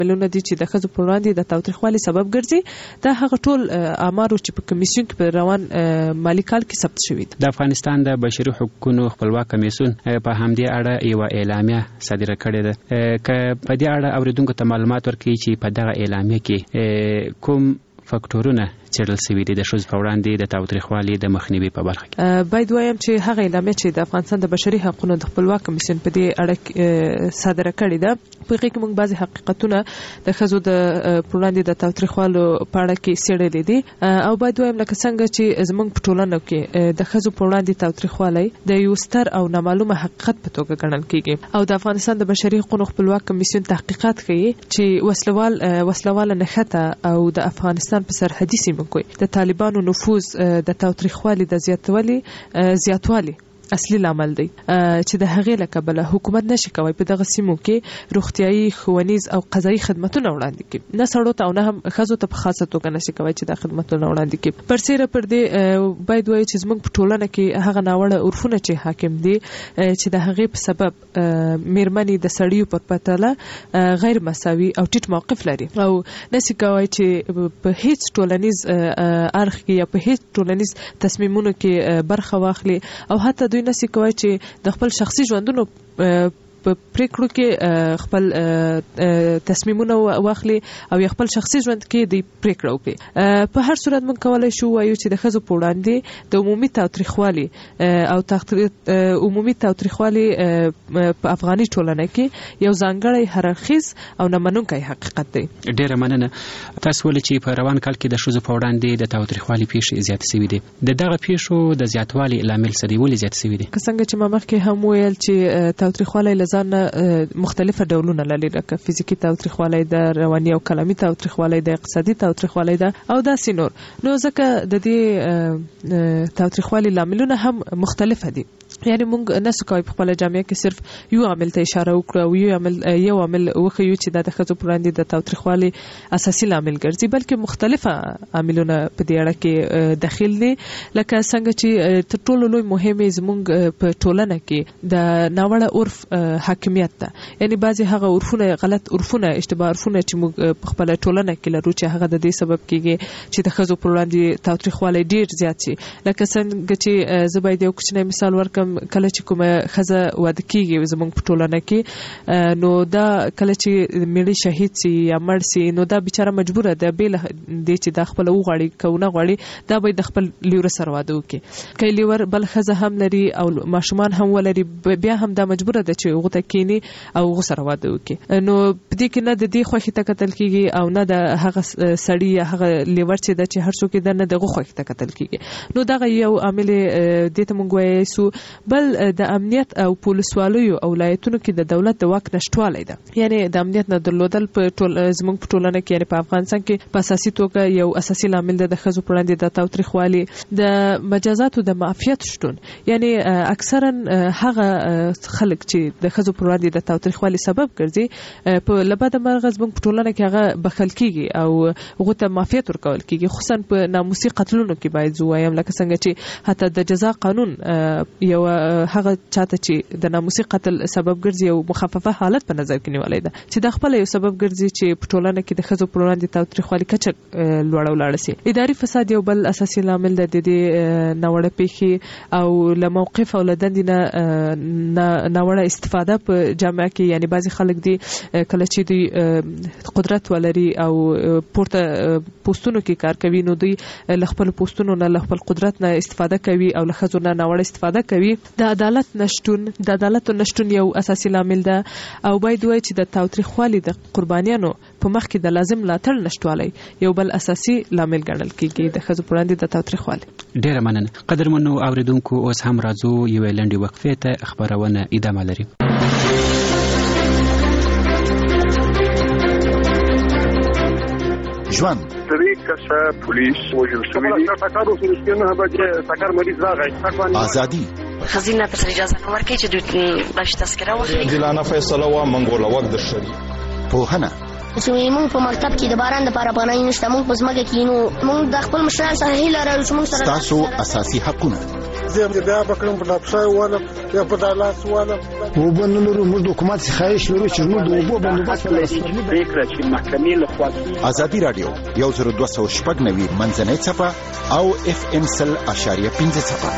ملونه دي چې د ښځو پر وړاندې د تاوتریخوالي سبب ګرځي دا هغه ټول آمارو چې په کمیسیون کې په روان مالی کال کې ثبت شوي دي. د افغانستان د بشري حقوقو خپلواک کمیسیون په همدې اړه یو اعلامیه صادره کړې ده. که په دې اړه اوریدونکو ته معلومات ورکړي چې په دغه اعلامیه کې کوم فاکټورونه څېړل شوي دي د ښځو په وړاندې د تاوتریخوالي د مخنیوي په برخه کې. باید وایم چې هغه اعلامیه چې د افغانستان د بشري حقوقو د خپلواک کمیسیون په دې اړه صادره کړې ده په هغې کې موږ بعضې حقیقتونه د ښځو د پر وړاندې د تاوتریخوالو په اړه کې څېړلي دي او باید وایم لکه څنګه چې زموږ په ټولنه کې د ښځو پر وړاندې تاوتریخوالی د یو ستر او نامعلومه حقیقت په توګه ګڼل کېږي او د افغانستان د بشري حقوقو خپلواک کمیسیون تحقیقات کوي چې وسلواله نښته او د افغانستان په سرحدي سیمو کې د طالبانو نفوذ د تاوتریخوالي د زیاتوالي اصلي لامل دی چې د هغې له کبله حکومت نشي کوي په دغه سیمو کې روغتیايي ښوونیز او قضایي خدمتونه وړاندې کړي نه سړو ته او نه هم ښځو ته په خاصه توګه نشي کوي چې دا خدمتونه وړاندې کړي. پرسیره پر دې باید وایي چې زموږ په ټولنه کې هغه ناوړه عرفونه چې حاکم دي چې د هغې په سبب میرمنې د سړیو پر پرتله غیر مساوي او ټیټ موقف لري او نشي کوي چې په هیڅ ټولنیز اړخ کې یا په هیڅ ټولنیز تصمیمونو کې برخه واخلي او حتی دوی نشي کوي چې د خپل شخصي ژوندونو په پریکړو کې خپل تصمیمونه واخلي او خپل شخصي ژوند کې د پریکړه وکړي. په هر صورت موږ کولای شو وایو چې د ښځو په وړاندې د عمومي تاوتریخوالي او عمومي تاوتریخوالي په افغاني ټولنه کې یو ځانګړی هررخیز او نامنونکی حقیقت دی. ډیره مننه. تاسو ولې چې په روان کال کې د ښځو په وړاندې د تاوتریخوالي پیښې زیاتې شوي دي د دغه پیښو د زیاتوالي لامل څه دی ولې زیات شوي دي؟ که څنګه چې ما مخکې هم ویل چې تاوتریخوالی له ځانه مختلفه ډولونه لري لکه فزیکي تاوتریخوالی ده رواني او کلامي تاوتریخوالی ده اقتصادي تاوتریخوالی ده او داسې نور. نو ځکه د دې تاوتریخوالي لاملونه هم مختلفه دي یعنی موږ نسو کوي په خپل جامعه کې صرف یو عامل ته اشاره وکړو او یو عامل وښیو چې د ښځو پر وړاندې د تاوتریخوالي اساسي لامل ګرځي بلکې مختلفه عاملونه په دې اړه کې داخل دي لکه څنګه چې تر ټولو لوی مهمه زموږ په ټولنه کې د ناوړه عرف حاکمیت ده یعنی بعضی هغه عرفونه غلط عرفونه اشتباه عرفونه چې موږ په خپل ټولنه کې لرو چې هغه د دې سبب کیږي چې د ښځو پر وړاندې تاوتریخوالي ډیر زیات شي. لکه څنګه چې زه باید یو کوچنی مثال ورکړم کله چې کومه ښځه واده کیږي زموږ په ټولنه کې نو دا کله چې میړه شهید سي یا مړ سي نو دا بیچاره مجبوره ده بیل دي چې د خپل وغواړي کونه غواړي دا به د خپل لیور سره واده وکړي کله لیور بل ښځه هم لري او ماشومان هم ولري بیا هم دا مجبوره ده چې غوته کینی او غو سره واده وکړي. نو په دې کې نه د دې خوښي ته کتل کیږي او نه د هغه سړی یا هغه لیور چې د چې هر څوک د نه دغه خوښي ته کتل کیږي. نو دا یو عامل د ته مونږ وایو سو بل د امنیت او پولیسوالو او ولایتونو کې د دولت د واک نشټوالی ده یعنی د امنیت نه درلودل په زموږ په ټولنه کې یعنی په افغانستان کې په اساسي توګه یو اساسي لامل ده د ښځو پر وړاندې د تاوتریخوالي د مجازاتو د معافیت شتون یعنی اکثرا هغه خلک چې د ښځو پر وړاندې د تاوتریخوالي سبب ګرځي په لبد مرغ زموږ په ټولنه کې هغه بخل کیږي او هغه ته معافیت ورکول کیږي خصوصا په ناموسي قتلونو کې باید زوایم لکه څنګه چې حتی د جزا قانون یو هغه چاته چې د ناموسي قتل سبب ګرځي او مخففه حالت په نظر کې نیولای ده چې د خپل یو سبب ګرځي چې په ټولنه کې د ښځو پر وړاندې تاوتریخوالي کچه لوړه ولاړه سي. اداري فساد یو بل اساسي لامل ده د دې ناوړه پیښې او له موقف او له دندې نه ناوړه استفاده په جامعه کې یعنی بعضی خلک دي کله چې دوی قدرت ولري او پورته پوسټونو کې کار کوي نو دوی له خپل پوسټونو نه له خپل قدرت نه استفاده کوي او له ښځو نه ناوړه استفاده کوي. د عدالت نشټون یو اساسي لامل ده او باید وایي چې د تاوتریخوالي د قربانیانو په مخ کې د لازم ملاتړ نشټوالی یو بل اساسي لامل ګڼل کیږي د ښځو پر وړاندې د تاوتریخوالي. ډیره مننه. قدرمنو اوریدونکو اوس هم راځو یو لنډه وقفه ته خبرونه ادامه لري. ژوند پولیس وجل آزادی خزینه پر اجازه نه ورکړي چې دوی باندې تذکره واخلي دلانه فیصله وا منګوله وخت د شری پوهنه موږ په مکتب کې د باران لپاره پناه نشته موږ په ځمکه کې نو موږ د خپل مشران سره هیله لرو چې موږ سره تاسو اساسي حقونه زه بیا بکرم په لاپسای والا یا په دالاس والا وبنلو موږ د حکومت څخه شروع چې موږ د وبو بندوبست فکر چې محکمې له خوا ازادي رادیو 10290 منځنۍ صفه او FM 100.5 صفه.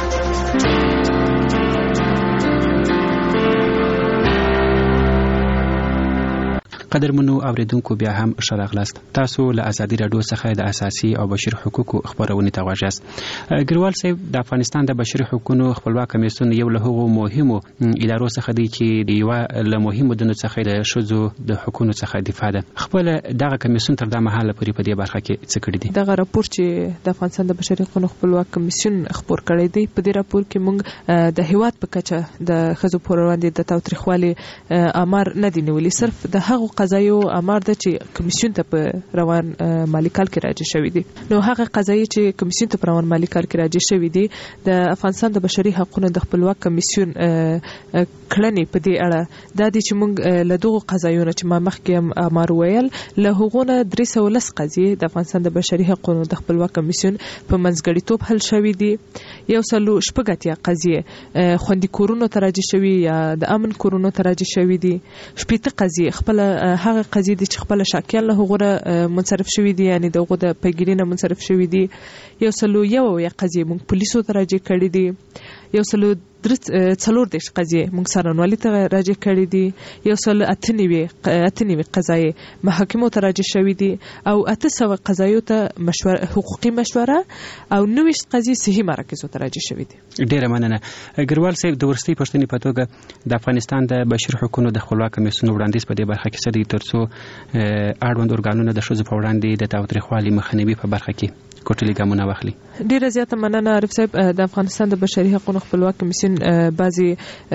قدرمنو اوریدونکو بیا هم ښه راغلاست. تاسو له ازادي راډیو څخه د اساسي او بشري حقوقو خبرونه ته غواړئ. ګریوال صاحب د افغانستان د بشري حقوقو خپلواک کمیسیون یو له هغو مهمو ادارو څخه دی چې د یو له مهمو دنو څخه د شذو د حقوقو څخه دفاع ده. خپل دغه کمیسیون تر دا مهاله پورې په دې برخه کې څه کړی دي؟ دغه راپور چې د افغانستان د بشري حقوقو خپلواک کمیسیون خبر کړی دی، په دې راپور کې موږ د هیواد په کچه د خزو پر وړاندې د تاوتریخوالي امر نه دی نیولې، صرف د هغو قضایو امر ده چې کمیسیون ته په روان مالی کال کې راجع شوی دي. نو هغه قضایي چې کمیسیون ته په روان مالی کال کې راجع شوی دي د افغانستان د بشري حقوقو د خپلواک کمیسیون کړنې په دې اړه دا دي چې موږ له دغو قضایونو چې ما مخکې امر ویل له هغونه 310 قضیې د افغانستان د بشري حقوقو د خپلواک کمیسیون په منځګړیتوب حل شوی دي. 180 قضیې خوندي کورونو ته راجع شوی یا د امن کورونو ته راجع شوی دي. 80 قضیې خپل هغه قضیې دي چې خپل شاکیان له هغه منصرف شوی دي، یعنی دغه د پیګیری نه منصرف شوی دي. 101 قضیې موږ پولیسو ته راجع کړې دي. 134 قضیې موږ سرانوالي ته راجع کړې دي. 198 قضایي محاکمو ته راجع شوی دي او 800 قضایو ته حقوقي مشوره او 90 قضیې صحي مراکزو ته راجع شوی دي. ډیره مننه. ګریوال صاحب د ورستي پښتنې په توګه د افغانستان د بشري حقوقو د خپلواک کمیسیون وړاندیز په دې برخه کې څه دي ترڅو اړوند ارګانونه د ښځو په وړاندې د تاوتریخوالي مخنیوي په برخه کې کوټلي ګامونه واخلي؟ ډیره زیاته مننه عارف صاحب. د افغانستان د بشري حقوقو خپلواک کمیسیون بعضي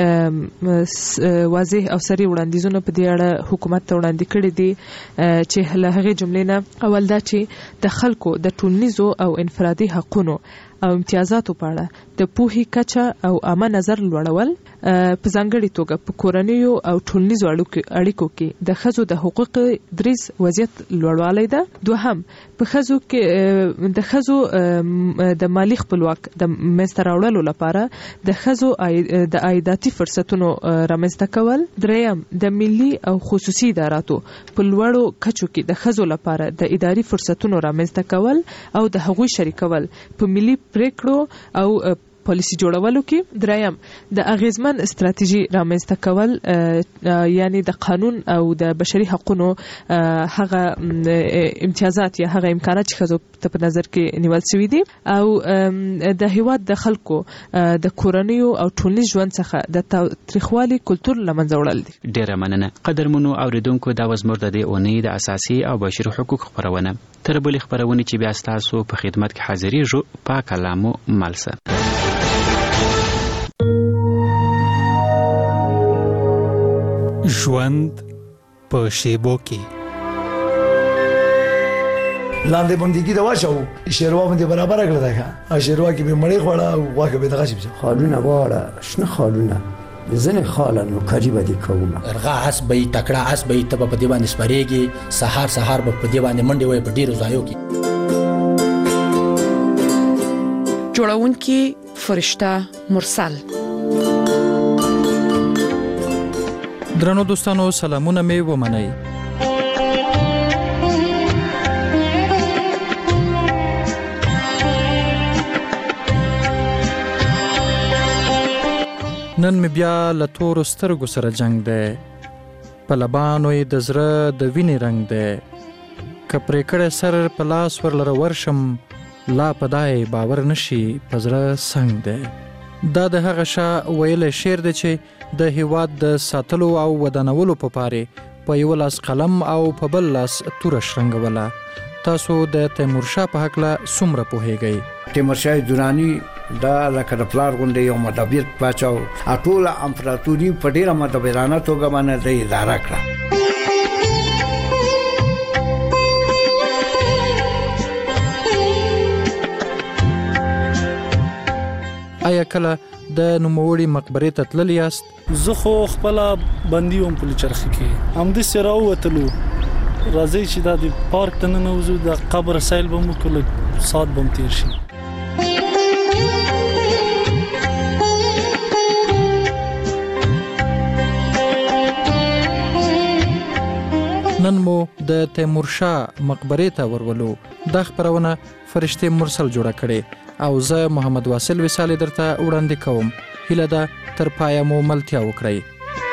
واضح او سری وړاندیزونه په دې اړه حکومت ته وړاندې کړي دي چې له هغې جملې نه اول دا چې د خلکو د ټولنیزو او انفرادي حقوقو او امتیازاتو په اړه د پوهې کچه او عامه نظر لوړول، په ځانګړې توګه په کورنیو او ټولنیزو اړیکو کې د ښځو د حقوق دریز وضعیت لوړوالی ده. دوهم په ښځو کې د ښځو د مالی خپلواک د منځته راوړلو لپاره د ښځو د عایداتي فرصتونو رامنځته کول. دریم د ملي او خصوصي اداراتو په لوړو کچو کې د ښځو لپاره د اداري فرصتونو رامنځته کول او د هغوی شریکول په ملي پریکړو او پالیسی جوړولو کې. دریم د اغیزمن استراتیژي رامنځته کول، یعنی د قانون او د بشري حقوقو هغه امتیازات یا هغه امکانات چې ښځو ته په نظر کې نیول شوي دي او د هیواد د خلکو د کورنیو او ټولنیز ژوند څخه د تاوتریخوالي کلتور له منځه وړل دي. ډیره مننه. قدرمنو اوریدونکو دا وزمر د دې اونۍ د اساسي او بشري حقوقو خبرونه. تر بلې خبرونه چې بیا ستاسو په خدمت کې حاضرېږو په کلامو ملسه. ژوند په شیبو کې لاندې بندګي دا واچو شیروا باندې برابر کړل دا شیروا کې به مړې خوړه او واګه به دغه شي خالونه واړه شنه خالونه زنه خالن کاری بدی کومه ارغا اس به تکړه اس به ته په دی باندې سپریږي سحر به په دی باندې منډي وي په ډیرو ځایو کې جوړون کې فرشتہ مرسل. درنو دوستانو سلامونه مې ومنئ. نن مې بیا له تورو سترګو سره جنگ دی، په لبانو یې د زړه د وینې رنگ دی، که پرې کړی سر په لاس ورلره ورشم لا پدای باور نشي په زړه څنګ دی. دا د هغه شا ویلی شعر دی چې د هیواد د ساتلو او ودانولو په پاره په یو لاس قلم او په بل لاس توره شرنګوله. تاسو د تیمورشاه په هکله څومره پوهیږئ؟ تیمورشاه درانی دا لکه د پلار غونډې یو مدبر پاچا ټول امپراتوري په ډیره مدبرانه توګه باندې اداره کړه. آیا کله د نوموړي مقبرې ته تللی یاست؟ زه خو خپل بندي وم په چرخ کې همدې سره وتلو راځي چې د پارک ته ننوځو د قبر سیل به مو کله سات بم تیر شي. نن مو د تیمورشاه مقبرې ته ورولو. دا خبرونه فرشته مرسل جوړه کړي او زه محمد واصل وصال درته وړاندې کوم. هیله ده تر پایه مو ملتیا وکړئ.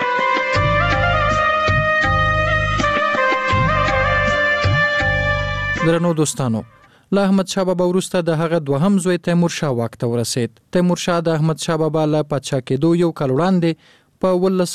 درنو دوستانو، له احمد شاه بابا وروسته د هغه دوهم زوی تیمورشاه واک ته ورسید. تیمورشاه د احمد شاه بابا له پادشاه کېدو یو کال وړاندې په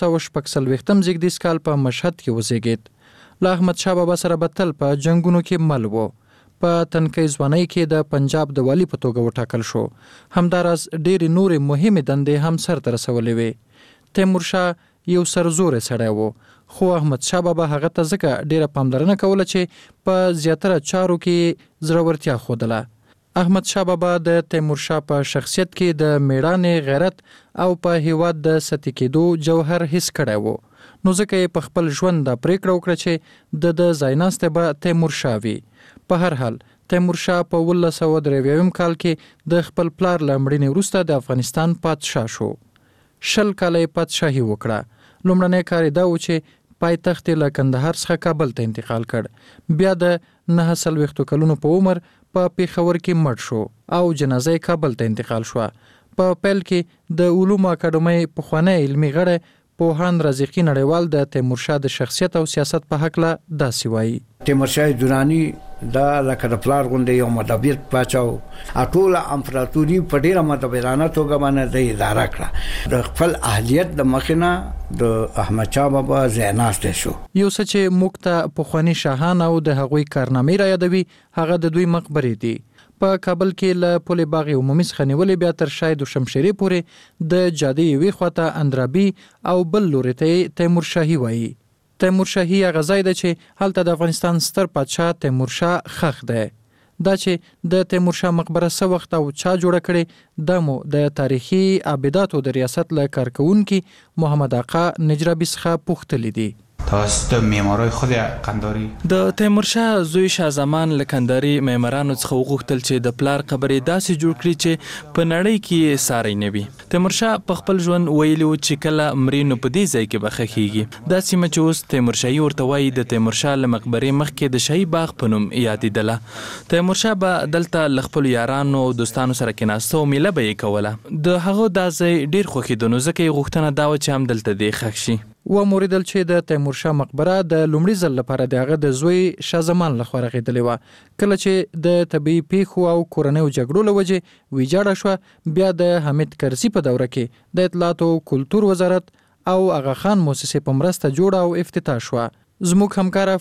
1946 زیږدیز کال په مشهد کې وزیږید. له احمد شاه بابا سره به تل په جنگونو کې مل و. په تنکۍ ځوانۍ کې د پنجاب د والی په توګه وټاکل شو. همداراز ډېرې نورې مهمې دندې هم سرته رسولې وې. تیمورشاه یو سرزوری سړی و، خو احمد شاه بابا هغه ته ځکه ډیره پاملرنه کوله چې په زیاتره چارو کې زړورتیا ښودله. احمد شاه بابا د تیمورشاه په شخصیت کې د میړانې، غیرت او په هیواد د سطحي کېدو جوهر حس کړی و. نو ځکه یې په خپل ژوند دا پریکړه وکړه چې د ځایناستې به تیمورشاه وي. په هر حال تیمورشاه په 1993 کال کې د خپل پلار له مړینې وروسته د افغانستان پادشاه شو. 20 کاله یې پادشاهي وکړه. لومړنی کار یې دا و چې پایتخت له کندهار څخه کابل ته انتقال کړ. بیا د 49 کلونو په عمر په پیښور کې مړ شو او جنازه یې کابل ته انتقال شو. په پیل کې د علومو اکاډمۍ پخوانی علمي غړی پوهاند رازقي نړیوال د تیمورشاه د شخصیت او سیاست په هکله داسې وایي. تیمورشاه درانی دا لکه د پلار غونډې یو مدبر پاچا و. ټوله امپراتوري په ډیره مدبرانه توګه باندې د اداره کړه. د خپل اهلیت د مخینه د احمد شاه بابا ځایناستی شو. یو څه چې موږ ته پخواني شاهان او د هغوی کارنامې را یادوي هغه د دوی مقبرې دي. په کابل کې له پل باغ عمومي څخه نیولې بیا تر شاید شمشیري پورې د جادې یوې خواته اندرابي او بل لوري ته تیمورشاهي وایي. تیمورشاهي هغه ځای دی چې هلته د افغانستان ستر پادشاه تیمورشاه ښخ دی. دا چې د تیمورشاه مقبره څه وخت او چا جوړه کړې دا مو د تاریخي ابداتو د ریاست له کارکونکي محمد آقا نجرابي څخه پوښتلي دي. توسط معمارای خود قنداری د تیمورشاه زوی شاه زمان له قنداری معمارانو څخه وغوښتل چې د پلار قبرې داسې جوړ کړي چې په نړۍ کې ساری نه وي. تیمورشاه په خپل ژوند ویلي و چې کله مري نو په دې ځای کې به ښخیږي. دا سیمه چې اوس تیمورشاهي ورته وایي د تیمورشاه له مقبرې مخکې د شاهي باغ په نوم یادېدله. تیمورشاه به دلته له خپلو یارانو او دوستانو سره کېناسته او میله به یې کوله. د هغه دا ځای ډېر خوښېده نو ځکه یې غوښتنه دا وه چې هم دلته دې ښخ شي. و موریدل چې د تیمورشاه مقبره د لومړي ځل لپاره د هغه د زوی شاه زمان لخوا رغېدلې وه. کله چې د طبیعي پیښو او کورنیو جګړو له وجې ویجاړه شوه، بیا د حمید کرزي په دوره کې د اطلاعات او کلتور وزارت او اغا خان موسسې په مرسته جوړه او افتتاح شوه. زموږ همکاره